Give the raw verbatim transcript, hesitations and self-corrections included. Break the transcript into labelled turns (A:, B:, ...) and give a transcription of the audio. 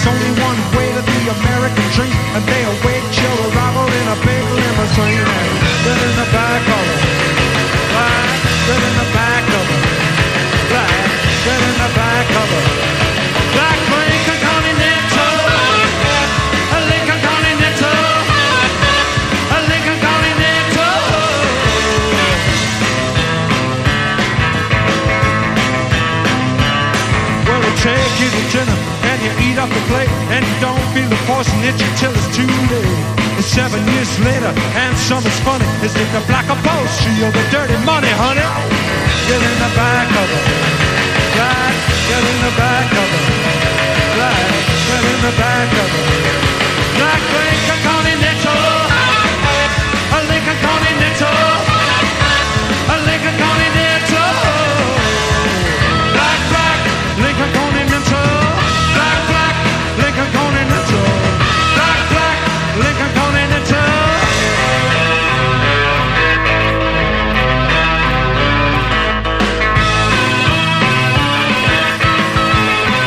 A: There's only one way to the American dream, and they await your arrival in a big limousine. And get in the back of it, black, get in the back of it, black, get in the back of it, black Lincoln Continental, a Lincoln Continental, a Lincoln Continental. Well, they take you to dinner and you eat off the plate, and you don't feel the force in it till it's too late. It's seven years later, and something's funny. Is it the black upholstery or the dirty money, honey? Get in the back of it, black, get in the back of it.